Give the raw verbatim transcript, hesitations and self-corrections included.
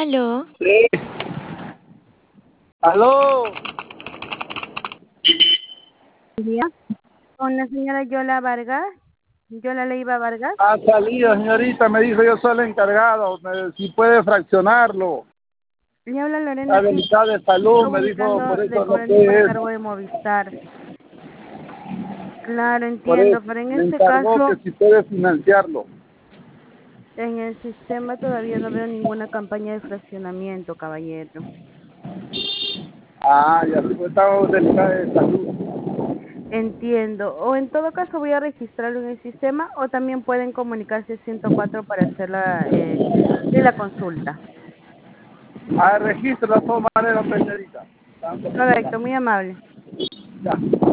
¿Aló? Sí. ¿Aló? Día con la señora Yola Vargas, Yola Leiva Vargas. Ha salido, señorita, me dijo yo soy el encargado, me- si puede fraccionarlo. Le habla Lorena La aquí, delicada de salud, me dijo, comunicando por de eso no Codensa por puede eso. encargo de Movistar. Claro, Por entiendo, eso, pero en me este encargó que caso, si puede financiarlo. en el sistema todavía no veo ninguna campaña de fraccionamiento, caballero. Ah, ya se estaba delicada de salud. Entiendo. O en todo caso voy a registrarlo en el sistema o también pueden comunicarse ciento cuatro para hacer la, eh, de la consulta. Ah, registro de todas maneras, señorita. Tanto que Correcto, muy amable. ya.